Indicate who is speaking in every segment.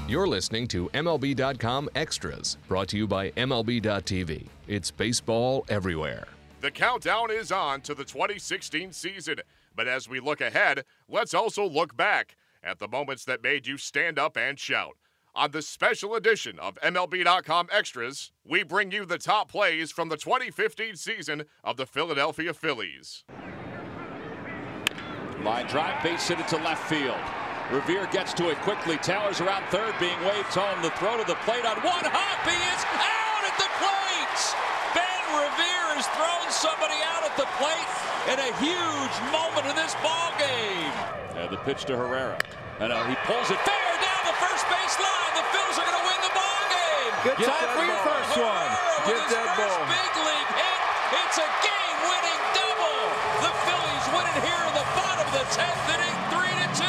Speaker 1: You're listening to MLB.com Extras, brought to you by MLB.tv. It's baseball everywhere.
Speaker 2: The countdown is on to the 2016 season, but as we look ahead, let's also look back at the moments that made you stand up and shout. On this special edition of MLB.com Extras, we bring you the top plays from the 2015 season of the Philadelphia Phillies.
Speaker 3: Line drive, base hit it to left field. Revere gets to it quickly. Taylor's around third, being waved home. The throw to the plate on one hop. He is out at the plate. Ben Revere has thrown somebody out at the plate in a huge moment in this ball game. And the pitch to Herrera. And he pulls it fair down the first base line. The Phils are going to win the ball game.
Speaker 4: Good time for your first one.
Speaker 3: Get that ball. Big league hit. It's a game-winning double. The Phillies win it here in the bottom of the 10th inning, 3-2.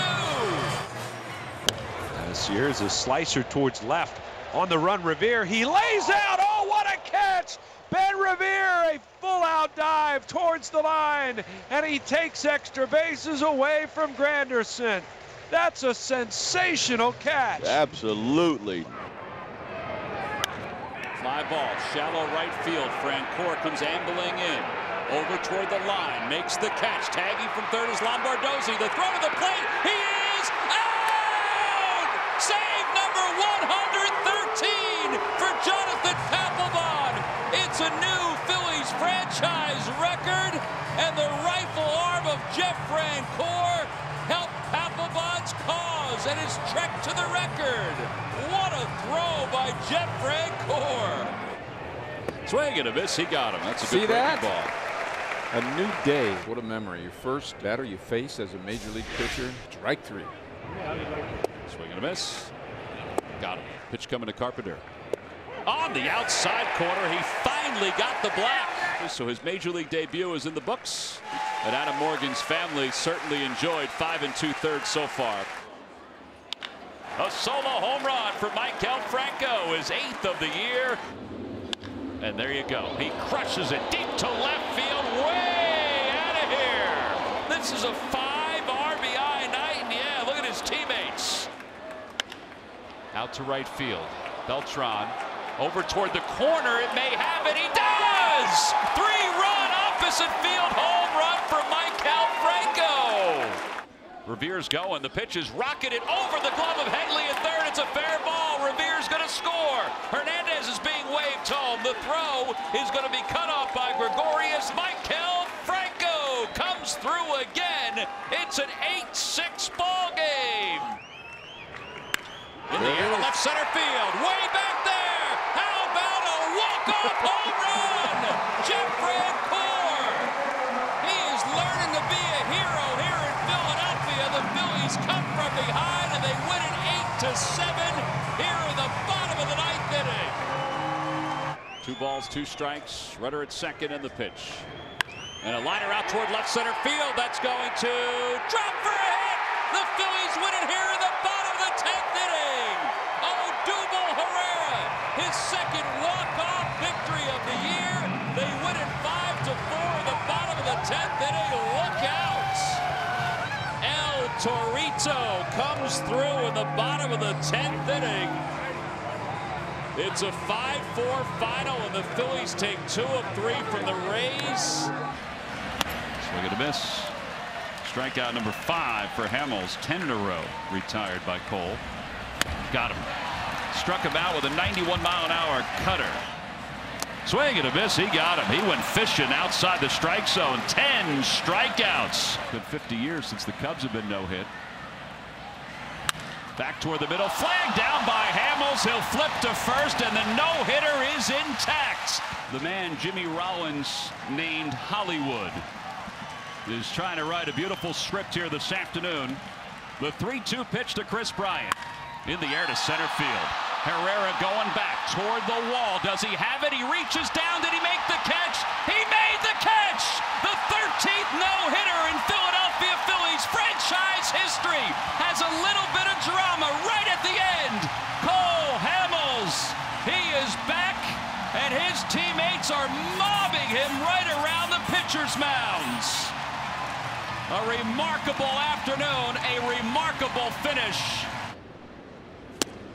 Speaker 4: Here's a slicer towards left. On the run, Revere. He lays out. Oh, what a catch! Ben Revere, a full-out dive towards the line, and he takes extra bases away from Granderson. That's a sensational catch.
Speaker 5: Absolutely.
Speaker 3: Fly ball, shallow right field. Francoeur comes ambling in. Over toward the line, makes the catch. Tagging from third is Lombardozzi. The throw to the plate. He is out! Save number 113 for Jonathan Papelbon. It's a new Phillies franchise record, and the rifle arm of Jeff Francoeur helped Papelbon's cause and his trek to the record. What a throw by Jeff Francoeur. Swing and a miss, he got him. That's a good breaking ball.
Speaker 6: A new day. What a memory. Your first batter you face as a major league pitcher. Strike three.
Speaker 3: Swing and a miss. Got him. Pitch coming to Carpenter. On the outside corner, he finally got the black. So his major league debut is in the books. And Adam Morgan's family certainly enjoyed 5 2/3 so far. A solo home run for Maikel Franco, his 8th of the year. And there you go. He crushes it deep to left field, way out of here. This is a 5 RBI night, and yeah, look at his teammates. Out to right field. Beltran over toward the corner. It may happen. He does! 3-run opposite field home run for Maikel Franco. Revere's going. The pitch is rocketed over the glove of Headley at third. It's a fair ball. Revere's going to score. Hernandez is being waved home. The throw is going to be cut off by Gregorius. Maikel Franco comes through again. It's an 8-6 ball game. In the air to left center field. Way back there. How about a walk-off home run? Jeff Francoeur. He is learning to be a hero here in Philadelphia. The Phillies come from behind and they win it 8-7 here in the bottom of the 9th inning. 2 balls, 2 strikes. Rudder at second in the pitch. And a liner out toward left center field. That's going to drop for a hit. The Phillies win it here in the bottom of the 10th inning. Odubel Herrera, his second walk-off victory of the year. They win it 5-4 in the bottom of the 10th inning. Look out. El Torito comes through in the bottom of the 10th inning. It's a 5-4 final, and the Phillies take 2 of 3 from the Rays. Swing and a miss. Strikeout number 5 for Hamels. 10 in a row retired by Cole. Got him. Struck him out with a 91-mile-an-hour cutter. Swing and a miss. He got him. He went fishing outside the strike zone. 10 strikeouts. Good 50 years since the Cubs have been no-hit. Back toward the middle. Flag down by Hamels. He'll flip to first, and the no-hitter is intact. The man Jimmy Rollins named Hollywood is trying to write a beautiful script here this afternoon. The 3-2 pitch to Chris Bryant. In the air to center field. Herrera going back toward the wall. Does he have it? He reaches down. Did he make the catch? He made the catch! The 13th no-hitter in Philadelphia Phillies franchise history has a little bit of drama right at the end. Cole Hamels, he is back, and his teammates are mobbing him right around the pitcher's mounds. A remarkable afternoon, a remarkable finish.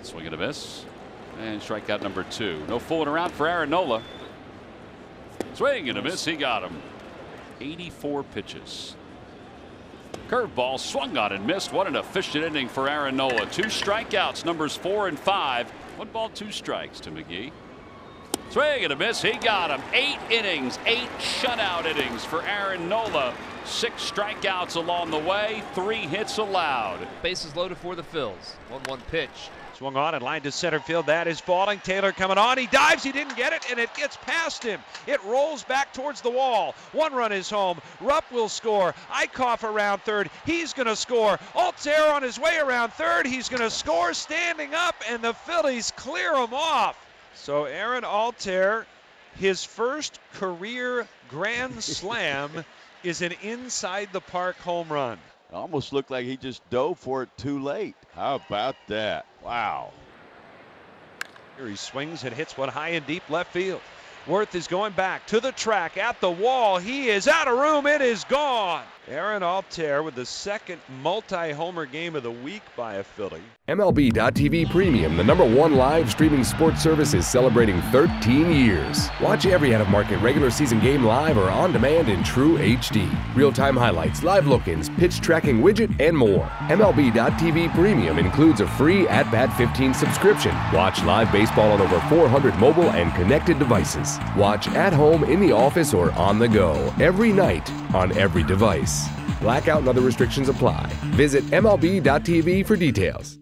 Speaker 3: Swing and a miss. And strikeout number 2. No fooling around for Aaron Nola. Swing and a miss. He got him. 84 pitches. Curveball swung on and missed. What an efficient inning for Aaron Nola. 2 strikeouts, numbers 4 and 5. 1 ball, 2 strikes to McGee. Swing and a miss. He got him. 8 innings, 8 shutout innings for Aaron Nola. 6 strikeouts along the way, 3 hits allowed.
Speaker 5: Bases loaded for the Phils. 1-1 pitch.
Speaker 4: Swung on and lined to center field. That is falling. Taylor coming on. He dives. He didn't get it, and it gets past him. It rolls back towards the wall. 1 run is home. Rupp will score. Eickhoff around third. He's going to score. Altair on his way around third. He's going to score standing up, and the Phillies clear him off. So Aaron Altair, his first career grand slam is an inside the park home run.
Speaker 7: It almost looked like he just dove for it too late. How about that? Wow.
Speaker 4: Here he swings and hits one high and deep left field. Worth is going back to the track at the wall. He is out of room. It is gone. Aaron Altair with the second multi-homer game of the week by a Philly.
Speaker 1: MLB.tv Premium, the #1 live streaming sports service, is celebrating 13 years. Watch every out-of-market regular season game live or on demand in true HD. Real-time highlights, live look-ins, pitch tracking widget, and more. MLB.tv Premium includes a free At-Bat 15 subscription. Watch live baseball on over 400 mobile and connected devices. Watch at home, in the office, or on the go every night on every device. Blackout and other restrictions apply. Visit MLB.tv for details.